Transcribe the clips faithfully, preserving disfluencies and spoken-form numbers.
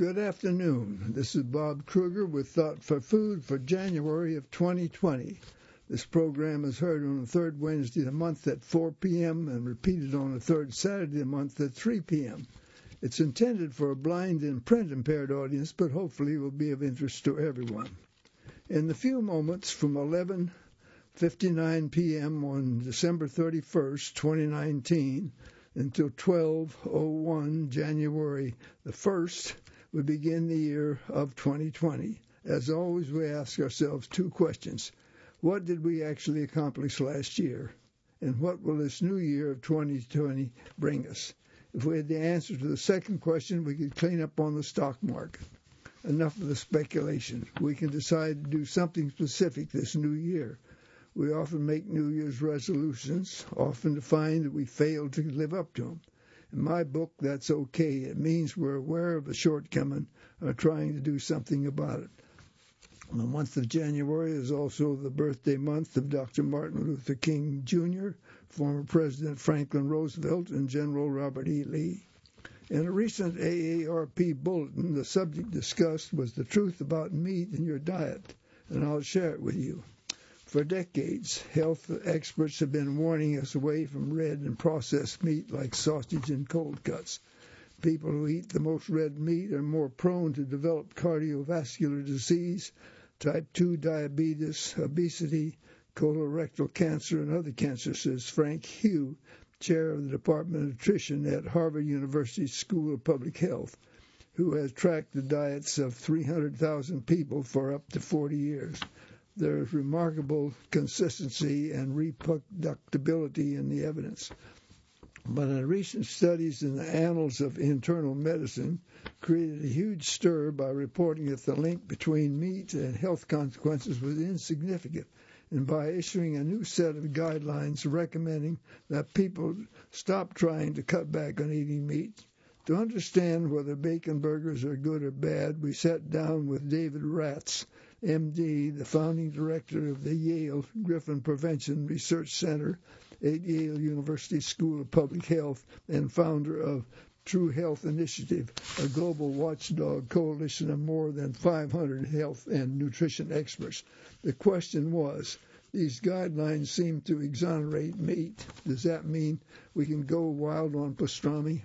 Good afternoon. This is Bob Kruger with Thought for Food for January of twenty twenty. This program is heard on the third Wednesday of the month at four p.m. and repeated on the third Saturday of the month at three p.m. It's intended for a blind and print-impaired audience, but hopefully will be of interest to everyone. In the few moments from eleven fifty-nine p.m. on December thirty-first, twenty nineteen, until twelve oh one, January the first, we begin the year of twenty twenty. As always, we ask ourselves two questions. What did we actually accomplish last year? And what will this new year of twenty twenty bring us? If we had the answer to the second question, we could clean up on the stock market. Enough of the speculation. We can decide to do something specific this new year. We often make New Year's resolutions, often to find that we fail to live up to them. In my book, that's okay. It means we're aware of the shortcoming and are trying to do something about it. The month of January is also the birthday month of Doctor Martin Luther King, Junior, former President Franklin Roosevelt, and General Robert E. Lee. In a recent A A R P bulletin, the subject discussed was the truth about meat in your diet, and I'll share it with you. For decades, health experts have been warning us away from red and processed meat like sausage and cold cuts. People who eat the most red meat are more prone to develop cardiovascular disease, type two diabetes, obesity, colorectal cancer, and other cancers, says Frank Hugh, chair of the Department of Nutrition at Harvard University School of Public Health, who has tracked the diets of three hundred thousand people for up to forty years. There is remarkable consistency and reproducibility in the evidence. But in recent studies in the Annals of Internal Medicine created a huge stir by reporting that the link between meat and health consequences was insignificant, and by issuing a new set of guidelines recommending that people stop trying to cut back on eating meat. To understand whether bacon burgers are good or bad, we sat down with David Ratz, M D, the founding director of the Yale Griffin Prevention Research Center at Yale University School of Public Health and founder of True Health Initiative, a global watchdog coalition of more than five hundred health and nutrition experts. The question was, these guidelines seem to exonerate meat. Does that mean we can go wild on pastrami?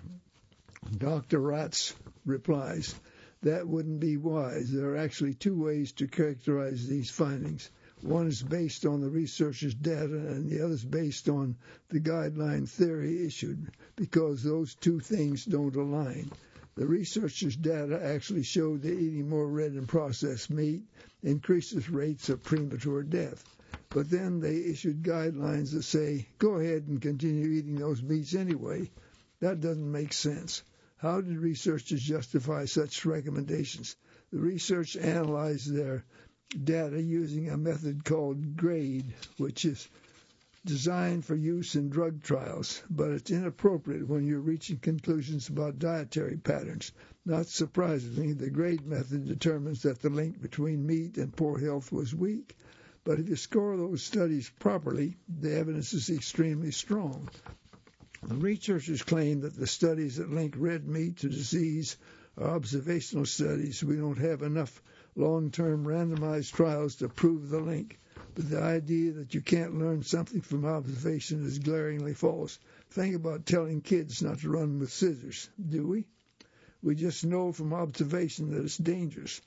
Doctor Ratz replies, that wouldn't be wise. There are actually two ways to characterize these findings. One is based on the researchers' data, and the other is based on the guideline theory issued, because those two things don't align. The researchers' data actually showed that eating more red and processed meat increases rates of premature death. But then they issued guidelines that say, go ahead and continue eating those meats anyway. That doesn't make sense. How did researchers justify such recommendations? The research analyzed their data using a method called GRADE, which is designed for use in drug trials, but it's inappropriate when you're reaching conclusions about dietary patterns. Not surprisingly, the GRADE method determines that the link between meat and poor health was weak. But if you score those studies properly, the evidence is extremely strong. The researchers claim that the studies that link red meat to disease are observational studies. We don't have enough long-term randomized trials to prove the link. But the idea that you can't learn something from observation is glaringly false. Think about telling kids not to run with scissors, do we? We just know from observation that it's dangerous.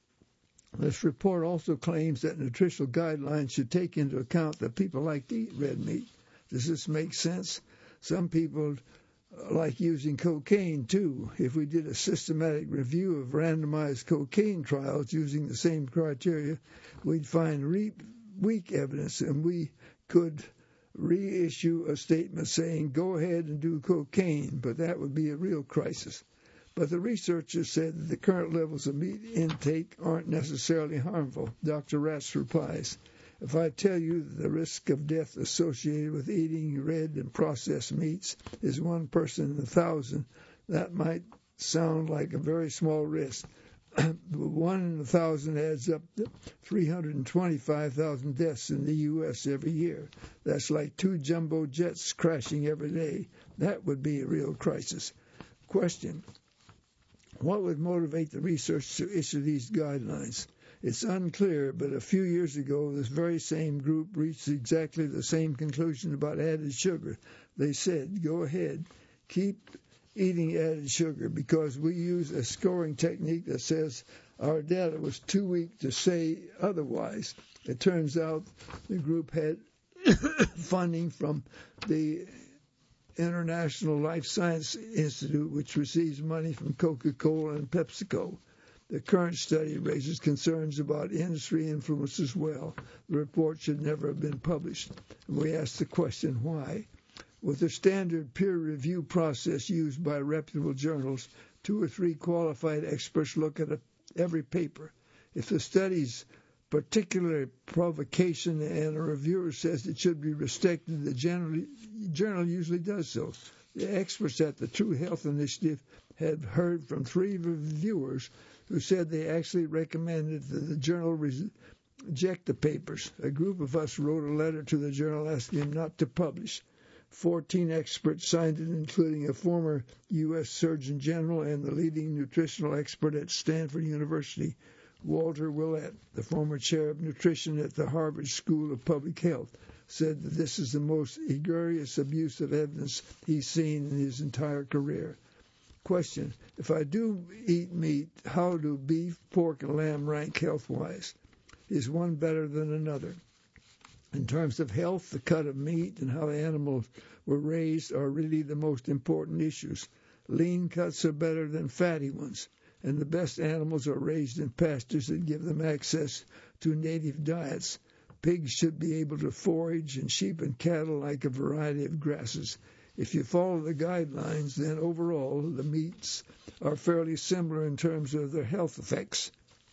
This report also claims that nutritional guidelines should take into account that people like to eat red meat. Does this make sense? Some people like using cocaine, too. If we did a systematic review of randomized cocaine trials using the same criteria, we'd find re- weak evidence, and we could reissue a statement saying, go ahead and do cocaine, but that would be a real crisis. But the researchers said that the current levels of meat intake aren't necessarily harmful. Doctor Ratz replies, if I tell you that the risk of death associated with eating red and processed meats is one person in a thousand, that might sound like a very small risk. One in a thousand adds up to three hundred twenty-five thousand deaths in the U S every year. That's like two jumbo jets crashing every day. That would be a real crisis. Question. What would motivate the research to issue these guidelines? It's unclear, but a few years ago, this very same group reached exactly the same conclusion about added sugar. They said, go ahead, keep eating added sugar, because we use a scoring technique that says our data was too weak to say otherwise. It turns out the group had funding from the International Life Science Institute, which receives money from Coca-Cola and PepsiCo. The current study raises concerns about industry influence as well. The report should never have been published. And we ask the question, why? With the standard peer review process used by reputable journals, two or three qualified experts look at a, every paper. If the study's particular provocation and a reviewer says it should be restricted, the journal, journal usually does so. The experts at the True Health Initiative had heard from three reviewers who said they actually recommended that the journal reject the papers. A group of us wrote a letter to the journal asking them not to publish. Fourteen experts signed it, including a former U S Surgeon General and the leading nutritional expert at Stanford University, Walter Willett, the former chair of nutrition at the Harvard School of Public Health, said that this is the most egregious abuse of evidence he's seen in his entire career. Question: if I do eat meat, how do beef, pork, and lamb rank health-wise? Is one better than another? In terms of health, the cut of meat and how the animals were raised are really the most important issues. Lean cuts are better than fatty ones, and the best animals are raised in pastures that give them access to native diets. Pigs should be able to forage, and sheep and cattle like a variety of grasses. If you follow the guidelines, then overall the meats are fairly similar in terms of their health effects.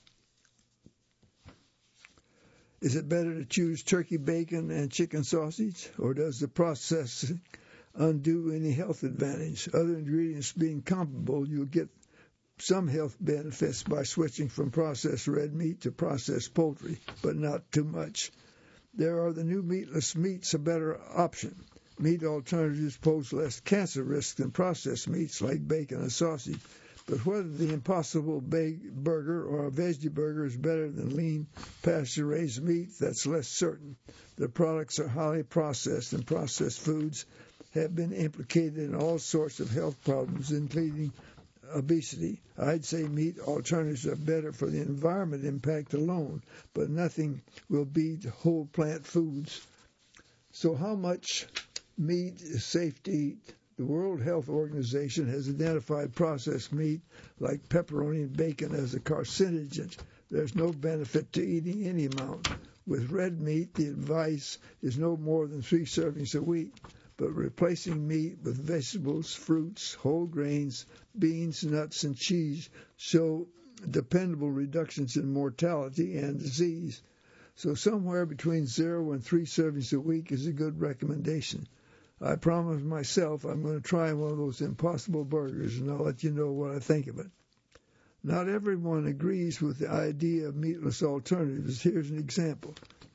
Is it better to choose turkey bacon and chicken sausage, or does the process undo any health advantage? Other ingredients being comparable, you'll get some health benefits by switching from processed red meat to processed poultry, but not too much. There are the new meatless meats, a better option. Meat alternatives pose less cancer risk than processed meats like bacon and sausage. But whether the Impossible Burger or a veggie burger is better than lean, pasture-raised meat, that's less certain. The products are highly processed, and processed foods have been implicated in all sorts of health problems, including obesity. I'd say meat alternatives are better for the environment impact alone, but nothing will beat whole plant foods. So how much meat is safe to eat? The World Health Organization has identified processed meat like pepperoni and bacon as a carcinogen. There's no benefit to eating any amount. With red meat, the advice is no more than three servings a week, but replacing meat with vegetables, fruits, whole grains, beans, nuts, and cheese show dependable reductions in mortality and disease. So somewhere between zero and three servings a week is a good recommendation. I promised myself I'm going to try one of those Impossible Burgers, and I'll let you know what I think of it. Not everyone agrees with the idea of meatless alternatives. Here's an example.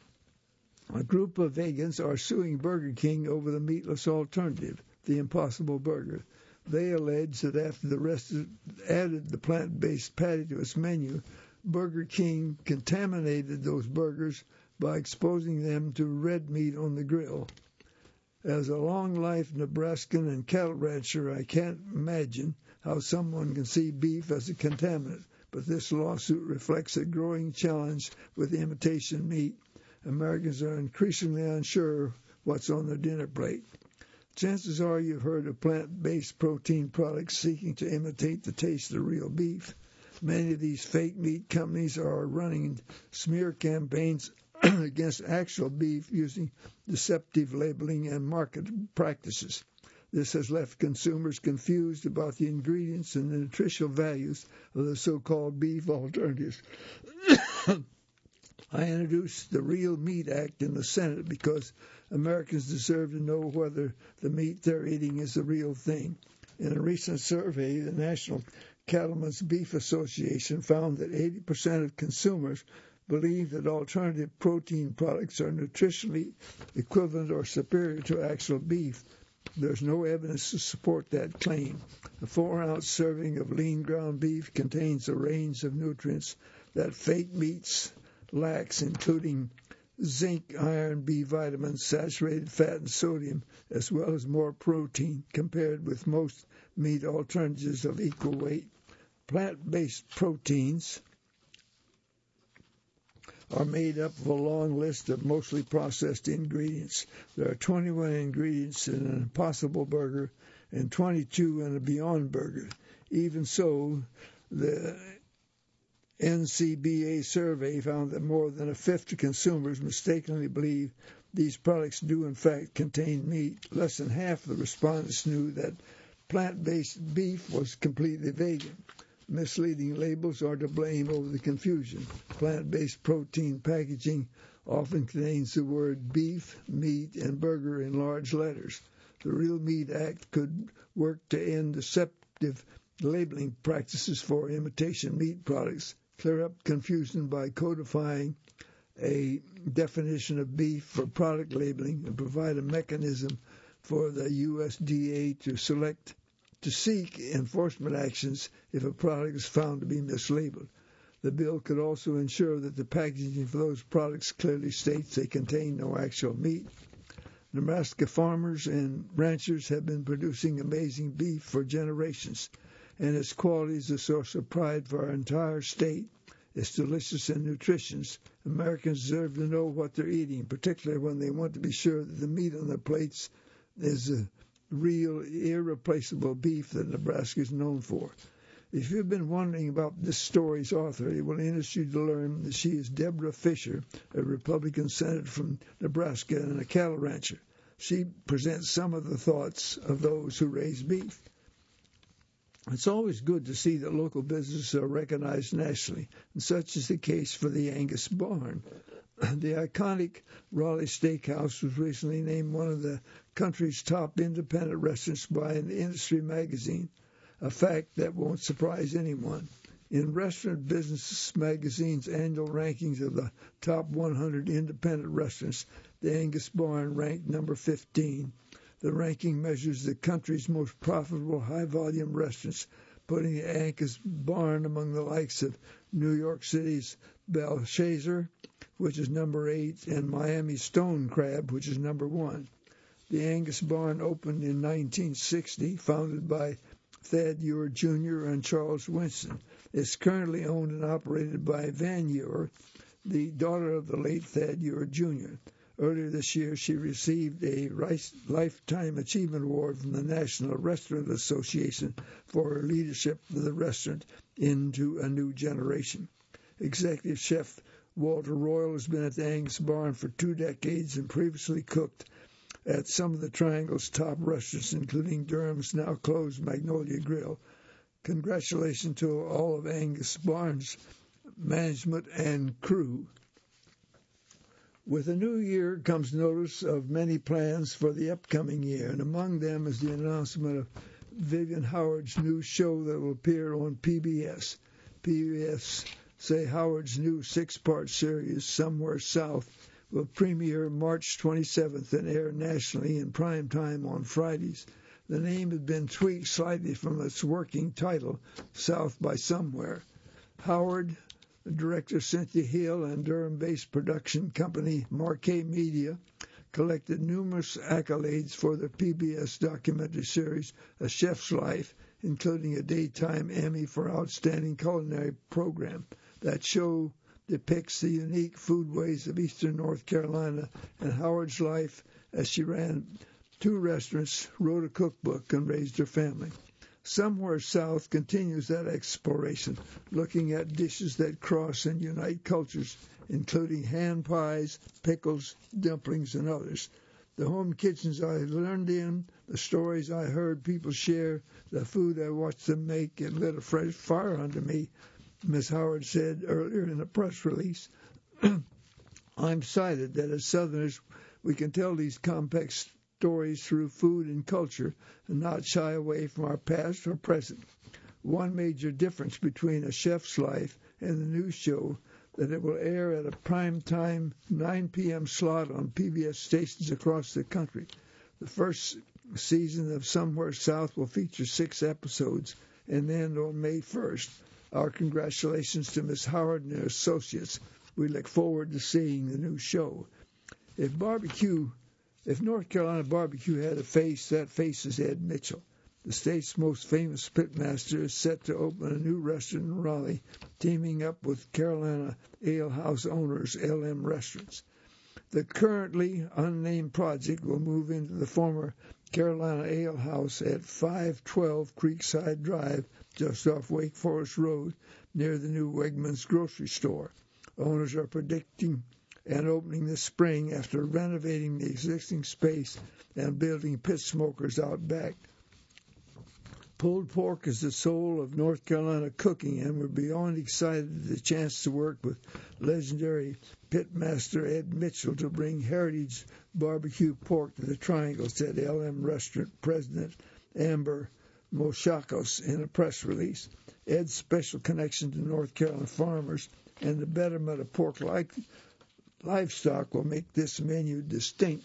A group of vegans are suing Burger King over the meatless alternative, the Impossible Burger. They allege that after the rest added the plant-based patty to its menu, Burger King contaminated those burgers by exposing them to red meat on the grill. As a long-life Nebraskan and cattle rancher, I can't imagine how someone can see beef as a contaminant, but this lawsuit reflects a growing challenge with imitation meat. Americans are increasingly unsure what's on their dinner plate. Chances are you've heard of plant-based protein products seeking to imitate the taste of real beef. Many of these fake meat companies are running smear campaigns against actual beef using deceptive labeling and market practices. This has left consumers confused about the ingredients and the nutritional values of the so-called beef alternatives. I introduced the Real Meat Act in the Senate because Americans deserve to know whether the meat they're eating is the real thing. In a recent survey, the National Cattlemen's Beef Association found that eighty percent of consumers believe that alternative protein products are nutritionally equivalent or superior to actual beef. There's no evidence to support that claim. A four-ounce serving of lean ground beef contains a range of nutrients that fake meats lacks, including zinc, iron, B vitamins, saturated fat, and sodium, as well as more protein compared with most meat alternatives of equal weight. Plant-based proteins are made up of a long list of mostly processed ingredients. There are twenty-one ingredients in an Impossible Burger and twenty-two in a Beyond Burger. Even so, the N C B A survey found that more than a fifth of consumers mistakenly believe these products do in fact contain meat. Less than half of the respondents knew that plant-based beef was completely vegan. Misleading labels are to blame over the confusion. Plant-based protein packaging often contains the word beef, meat, and burger in large letters. The Real Meat Act could work to end deceptive labeling practices for imitation meat products, clear up confusion by codifying a definition of beef for product labeling, and provide a mechanism for the U S D A to select to seek enforcement actions if a product is found to be mislabeled. The bill could also ensure that the packaging for those products clearly states they contain no actual meat. Nebraska farmers and ranchers have been producing amazing beef for generations, and its quality is a source of pride for our entire state. It's delicious and nutritious. Americans deserve to know what they're eating, particularly when they want to be sure that the meat on their plates is the real, irreplaceable beef that Nebraska is known for. If you've been wondering about this story's author, it will interest you to learn that she is Deborah Fisher, a Republican senator from Nebraska and a cattle rancher. She presents some of the thoughts of those who raise beef. It's always good to see that local businesses are recognized nationally, and such is the case for the Angus Barn. The iconic Raleigh Steakhouse was recently named one of the country's top independent restaurants by an industry magazine, a fact that won't surprise anyone. In Restaurant Business Magazine's annual rankings of the top one hundred independent restaurants, the Angus Barn ranked number fifteen. The ranking measures the country's most profitable high-volume restaurants, putting the Angus Barn among the likes of New York City's Belshazzar, which is number eight, and Miami Stone Crab, which is number one. The Angus Barn opened in nineteen sixty, founded by Thad Ure Junior and Charles Winston. It's currently owned and operated by Van Ure, the daughter of the late Thad Ure Junior Earlier this year, she received a Lifetime Achievement Award from the National Restaurant Association for her leadership of the restaurant into a new generation. Executive Chef Walter Royal has been at the Angus Barn for two decades and previously cooked at some of the Triangle's top restaurants, including Durham's now-closed Magnolia Grill. Congratulations to all of Angus Barn's management and crew. With a new year comes notice of many plans for the upcoming year, and among them is the announcement of Vivian Howard's new show that will appear on P B S. P B S say Howard's new six-part series, Somewhere South, will premiere March twenty-seventh and air nationally in prime time on Fridays. The name has been tweaked slightly from its working title, South by Somewhere. Howard, director Cynthia Hill, and Durham-based production company Marquee Media collected numerous accolades for the P B S documentary series A Chef's Life, including a Daytime Emmy for Outstanding Culinary Program. That show depicts the unique foodways of eastern North Carolina and Howard's life as she ran two restaurants, wrote a cookbook, and raised her family. Somewhere South continues that exploration, looking at dishes that cross and unite cultures, including hand pies, pickles, dumplings, and others. The home kitchens I learned in, the stories I heard people share, the food I watched them make, it lit a fresh fire under me, Miz Howard said earlier in a press release. I'm excited that as Southerners we can tell these complex stories through food and culture and not shy away from our past or present. One major difference between A Chef's Life and the new show that it will air at a prime time nine p.m. slot on P B S stations across the country. The first season of Somewhere South will feature six episodes and end on May first. Our congratulations to Miss Howard and her associates. We look forward to seeing the new show. If barbecue, if North Carolina barbecue had a face, that face is Ed Mitchell. The state's most famous pitmaster is set to open a new restaurant in Raleigh, teaming up with Carolina Ale House owners L M Restaurants. The currently unnamed project will move into the former Carolina Ale House at five twelve Creekside Drive, just off Wake Forest Road, near the new Wegmans grocery store. Owners are predicting an opening this spring after renovating the existing space and building pit smokers out back. Pulled pork is the soul of North Carolina cooking, and we're beyond excited at the chance to work with legendary pitmaster Ed Mitchell to bring heritage barbecue pork to the Triangle, said L M Restaurant President Amber Moshakos in a press release. Ed's special connection to North Carolina farmers and the betterment of pork like livestock will make this menu distinct.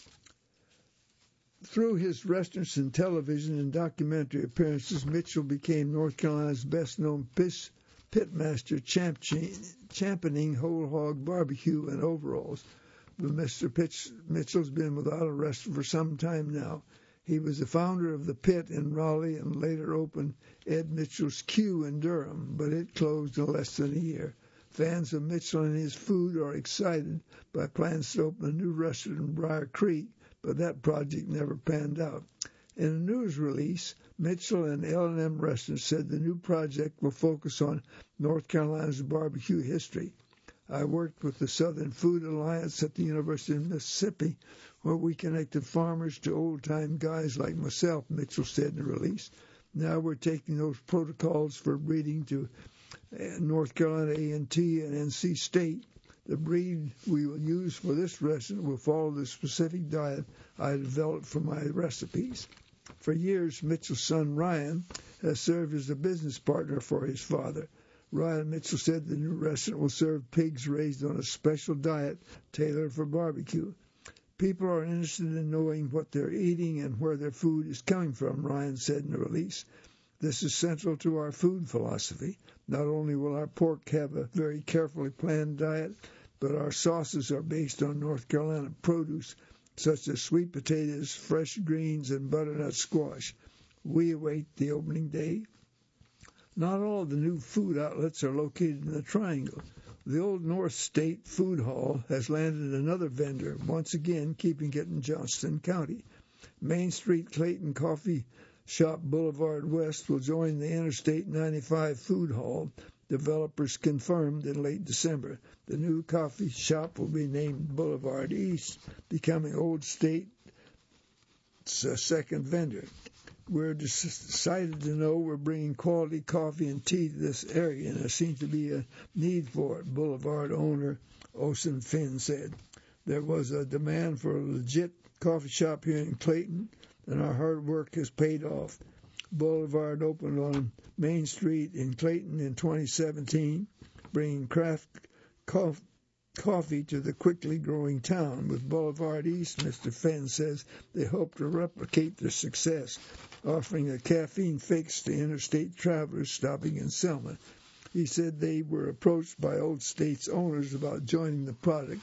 Through his restaurants and television and documentary appearances, Mitchell became North Carolina's best-known pitmaster, championing whole hog barbecue and overalls. But Mister Pitch, Mitchell's been without a restaurant for some time now. He was the founder of the Pit in Raleigh and later opened Ed Mitchell's Q in Durham, but it closed in less than a year. Fans of Mitchell and his food are excited by plans to open a new restaurant in Briar Creek, but that project never panned out. In a news release, Mitchell and L and M Restaurants said the new project will focus on North Carolina's barbecue history. I worked with the Southern Food Alliance at the University of Mississippi, where we connected farmers to old-time guys like myself, Mitchell said in the release. Now we're taking those protocols for breeding to North Carolina A and T and N C State. The breed we will use for this restaurant will follow the specific diet I developed for my recipes. For years, Mitchell's son Ryan has served as a business partner for his father. Ryan Mitchell said the new restaurant will serve pigs raised on a special diet tailored for barbecue. People are interested in knowing what they're eating and where their food is coming from, Ryan said in the release. This is central to our food philosophy. Not only will our pork have a very carefully planned diet, but our sauces are based on North Carolina produce, such as sweet potatoes, fresh greens, and butternut squash. We await the opening day. Not all of the new food outlets are located in the Triangle. The Old North State Food Hall has landed another vendor, once again keeping it in Johnston County. Main Street Clayton Coffee Shop Boulevard West will join the Interstate ninety-five Food Hall, developers confirmed in late December. The new coffee shop will be named Boulevard East, becoming Old State's second vendor. We're excited to know we're bringing quality coffee and tea to this area, and there seems to be a need for it, Boulevard owner Osen Finn said. There was a demand for a legit coffee shop here in Clayton, and our hard work has paid off. Boulevard opened on Main Street in Clayton in twenty seventeen, bringing craft cof- coffee to the quickly growing town. With Boulevard East, Mister Fenn says they hope to replicate their success, offering a caffeine fix to interstate travelers stopping in Selma. He said they were approached by Old State's owners about joining the product.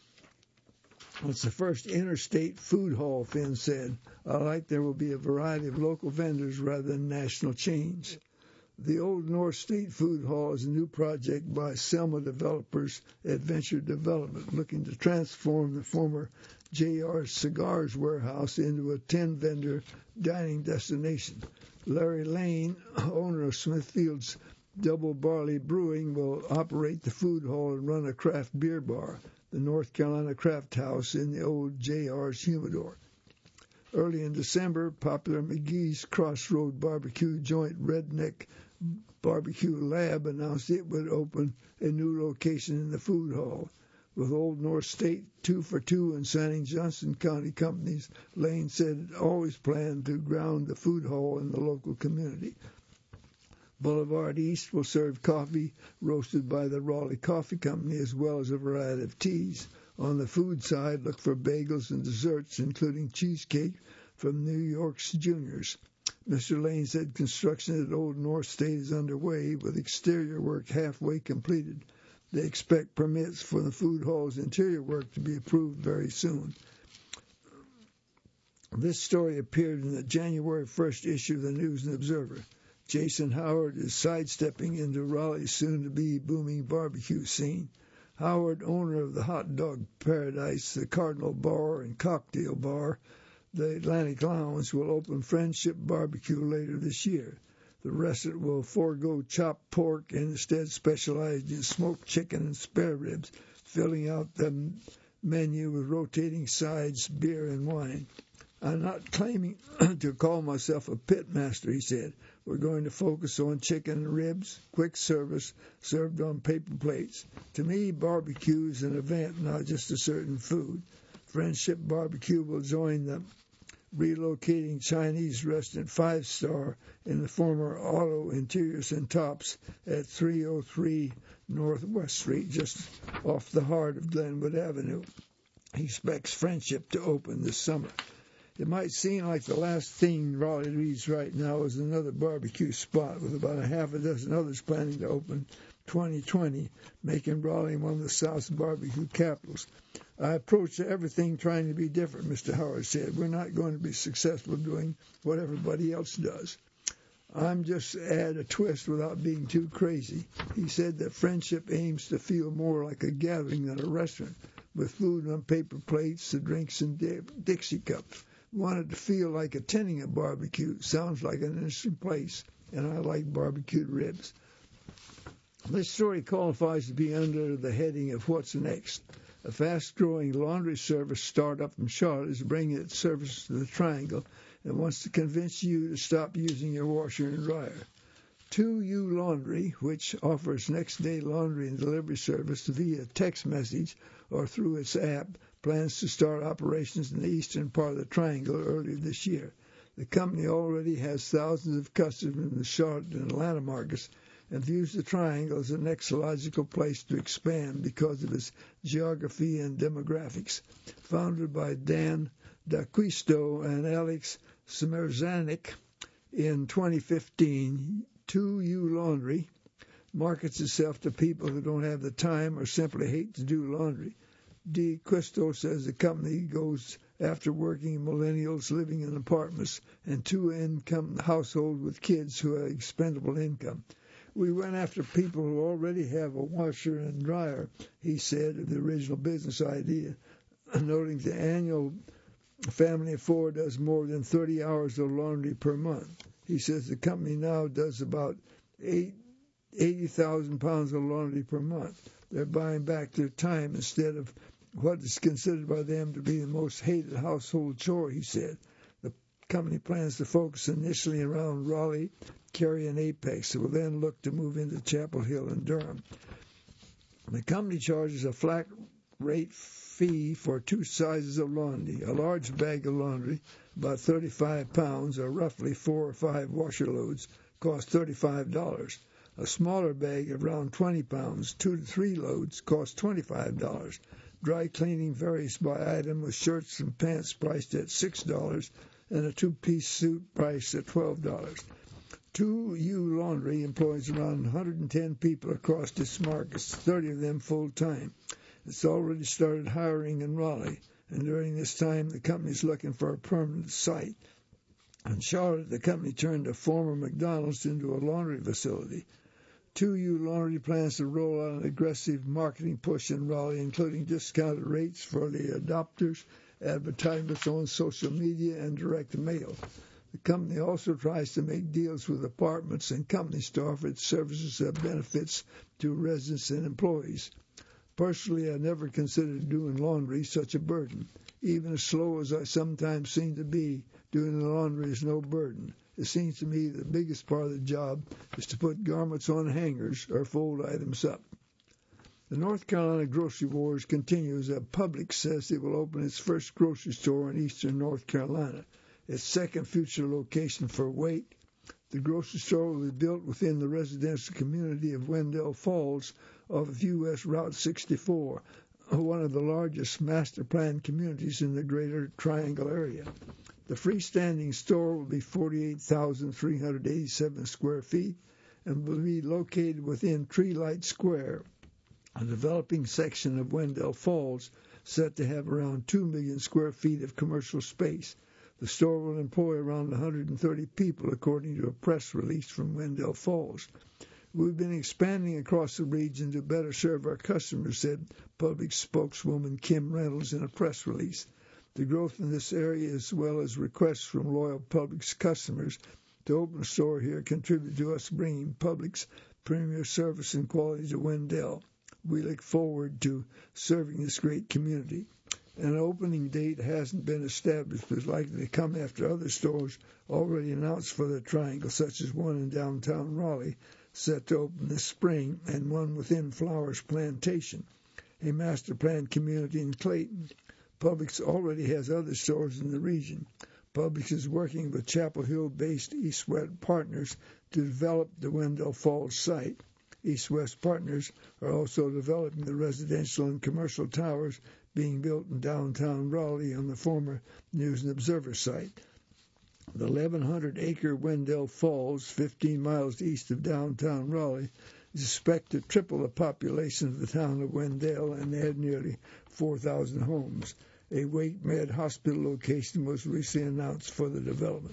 It's the first interstate food hall, Finn said. I like there will be a variety of local vendors rather than national chains. The Old North State Food Hall is a new project by Selma developers Adventure Development, looking to transform the former J R Cigars warehouse into a ten-vendor dining destination. Larry Lane, owner of Smithfield's Double Barley Brewing, will operate the food hall and run a craft beer bar, the North Carolina Craft House in the old J R's humidor. Early in December, popular McGee's Crossroad Barbecue joint Redneck Barbecue Lab announced it would open a new location in the food hall. With Old North State two for two and signing Johnson County companies, Lane said it always planned to ground the food hall in the local community. Boulevard East will serve coffee roasted by the Raleigh Coffee Company as well as a variety of teas. On the food side, look for bagels and desserts, including cheesecake from New York's juniors. Mister Lane said construction at Old North State is underway, with exterior work halfway completed. They expect permits for the food hall's interior work to be approved very soon. This story appeared in the January first issue of the News and Observer. Jason Howard is sidestepping into Raleigh's soon-to-be booming barbecue scene. Howard, owner of the Hot Dog Paradise, the Cardinal Bar and Cocktail Bar, the Atlantic Lounge, will open Friendship Barbecue later this year. The restaurant will forego chopped pork and instead specialize in smoked chicken and spare ribs, filling out the menu with rotating sides, beer, and wine. I'm not claiming to call myself a pit master, he said. We're going to focus on chicken and ribs, quick service, served on paper plates. To me, barbecue is an event, not just a certain food. Friendship Barbecue will join the relocating Chinese restaurant Five Star in the former Auto Interiors and Tops at three oh three Northwest Street, just off the heart of Glenwood Avenue. He expects Friendship to open this summer. It might seem like the last thing Raleigh needs right now is another barbecue spot, with about a half a dozen others planning to open twenty twenty, making Raleigh one of the South's barbecue capitals. I approach everything trying to be different, Mister Howard said. We're not going to be successful doing what everybody else does. I'm just add a twist without being too crazy. He said that Friendship aims to feel more like a gathering than a restaurant, with food on paper plates, the drinks in Dixie cups. Wanted to feel like attending a barbecue. Sounds like an interesting place, and I like barbecued ribs. This story qualifies to be under the heading of What's Next. A fast-growing laundry service startup from Charlotte is bringing its service to the Triangle and wants to convince you to stop using your washer and dryer. two U Laundry, which offers next-day laundry and delivery service via text message or through its app, plans to start operations in the eastern part of the Triangle earlier this year. The company already has thousands of customers in the Charlotte and Atlanta markets and views the Triangle as the next logical place to expand because of its geography and demographics. Founded by Dan D'Acquisto and Alex Smerzanik in twenty fifteen, two U Laundry markets itself to people who don't have the time or simply hate to do laundry. D'Acquisto says the company goes after working millennials living in apartments and two-income households with kids who have expendable income. We went after people who already have a washer and dryer, he said, of the original business idea, noting the annual family of four does more than thirty hours of laundry per month. He says the company now does about eighty thousand pounds of laundry per month. They're buying back their time instead of what is considered by them to be the most hated household chore, he said. The company plans to focus initially around Raleigh, Cary, and Apex. It will then look to move into Chapel Hill and Durham. The company charges a flat rate fee for two sizes of laundry. A large bag of laundry, about thirty-five pounds, or roughly four or five washer loads, costs thirty-five dollars. A smaller bag of around twenty pounds, two to three loads, costs twenty-five dollars. Dry cleaning varies by item, with shirts and pants priced at six dollars and a two-piece suit priced at twelve dollars. two U Laundry employs around one hundred ten people across its markets, thirty of them full-time. It's already started hiring in Raleigh, and during this time the company is looking for a permanent site. In Charlotte, the company turned a former McDonald's into a laundry facility. two U Laundry plans to roll out an aggressive marketing push in Raleigh, including discounted rates for the adopters, advertisements on social media, and direct mail. The company also tries to make deals with apartments and companies to offer its services and benefits to residents and employees. Personally, I never considered doing laundry such a burden. Even as slow as I sometimes seem to be, doing the laundry is no burden. It seems to me the biggest part of the job is to put garments on hangers or fold items up. The North Carolina grocery wars continue as Publix says it will open its first grocery store in eastern North Carolina, its second future location for Wake. The grocery store will be built within the residential community of Wendell Falls off of U S Route sixty-four, one of the largest master-planned communities in the greater Triangle area. The freestanding store will be forty-eight thousand three hundred eighty-seven square feet and will be located within Tree Light Square, a developing section of Wendell Falls set to have around two million square feet of commercial space. The store will employ around one hundred thirty people, according to a press release from Wendell Falls. We've been expanding across the region to better serve our customers, said Publix spokeswoman Kim Reynolds in a press release. The growth in this area, as well as requests from loyal Publix customers to open a store here, contribute to us bringing Publix premier service and quality to Wendell. We look forward to serving this great community. An opening date hasn't been established, but is likely to come after other stores already announced for the Triangle, such as one in downtown Raleigh, set to open this spring, and one within Flowers Plantation, a master planned community in Clayton. Publix already has other stores in the region. Publix is working with Chapel Hill-based East West Partners to develop the Wendell Falls site. East West Partners are also developing the residential and commercial towers being built in downtown Raleigh on the former News and Observer site. The eleven hundred acre Wendell Falls, fifteen miles east of downtown Raleigh, is expected to triple the population of the town of Wendell and add nearly four thousand homes. A Wake Med hospital location was recently announced for the development.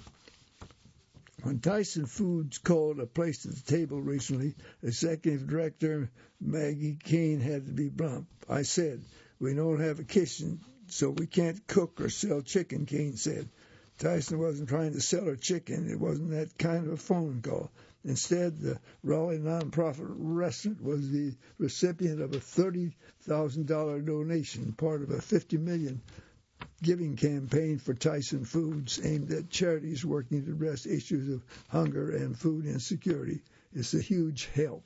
When Tyson Foods called a place at the table recently, Executive Director Maggie Kane had to be blunt. I said, "We don't have a kitchen, so we can't cook or sell chicken," Kane said. Tyson wasn't trying to sell her chicken. It wasn't that kind of a phone call. Instead, the Raleigh nonprofit restaurant was the recipient of a thirty thousand dollars donation, part of a fifty million dollars giving campaign for Tyson Foods aimed at charities working to address issues of hunger and food insecurity. It's a huge help.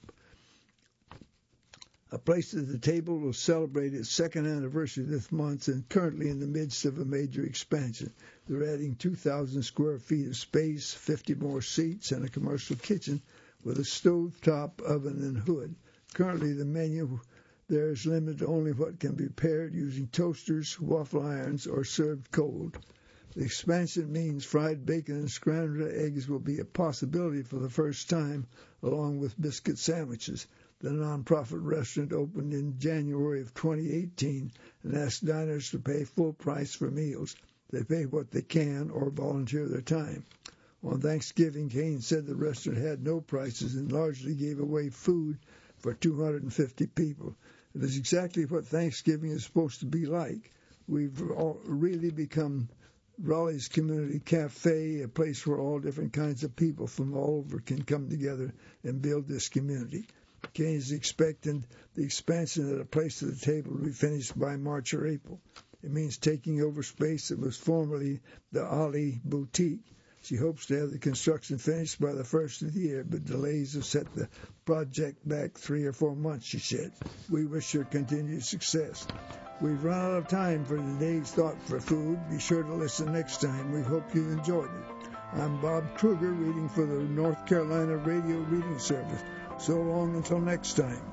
A Place at the Table will celebrate its second anniversary this month and currently in the midst of a major expansion. They're adding two thousand square feet of space, fifty more seats, and a commercial kitchen with a stovetop oven and hood. Currently, the menu there is limited to only what can be prepared using toasters, waffle irons, or served cold. The expansion means fried bacon and scrambled eggs will be a possibility for the first time, along with biscuit sandwiches. The nonprofit restaurant opened in January of twenty eighteen and asked diners to pay full price for meals. They pay what they can or volunteer their time. On Thanksgiving, Kane said the restaurant had no prices and largely gave away food for two hundred fifty people. It is exactly what Thanksgiving is supposed to be like. We've all really become Raleigh's community cafe, a place where all different kinds of people from all over can come together and build this community. Kane is expecting the expansion at A Place at the Table to be finished by March or April. It means taking over space that was formerly the Ali Boutique. She hopes to have the construction finished by the first of the year, but delays have set the project back three or four months, she said. We wish her continued success. We've run out of time for today's Thought for Food. Be sure to listen next time. We hope you enjoyed it. I'm Bob Kruger, reading for the North Carolina Radio Reading Service. So long until next time.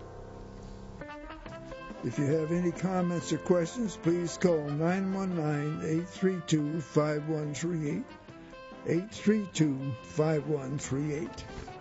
If you have any comments or questions, please call nine one nine, eight three two, five one three eight, eight three two, five one three eight.